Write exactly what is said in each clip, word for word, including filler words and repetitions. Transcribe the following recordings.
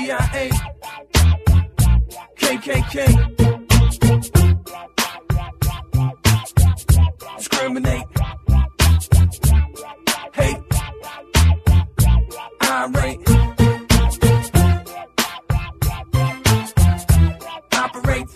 C I A, K K K, discriminate, hate, irate, operate.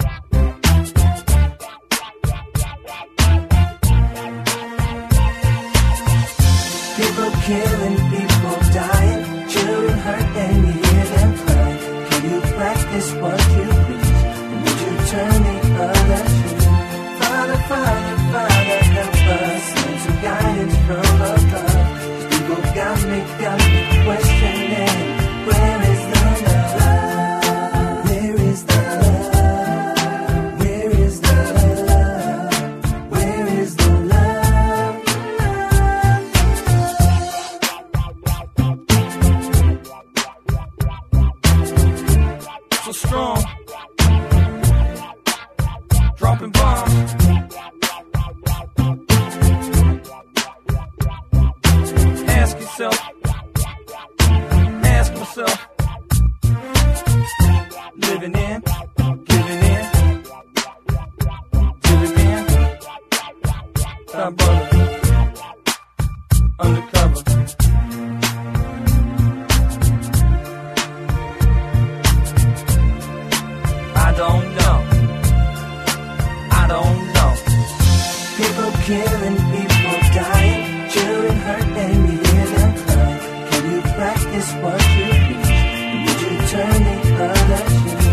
People killing, people dying, children hurt and you hear them cry. Can you practice what you preach? Would you turn the other cheek? Father, Father, Father, help us. Send some guidance from above. People got me, got me questioning. Where is the love? Where is the love? Where is the love? Where is the love? So strong, dropping bombs. Ask yourself, ask myself, living in, giving in, giving in, top brother, undercover. I don't know. I don't know. People killing, people dying, children hurt and you hear them cry. Can you practice what you preach? Would you turn the other cheek?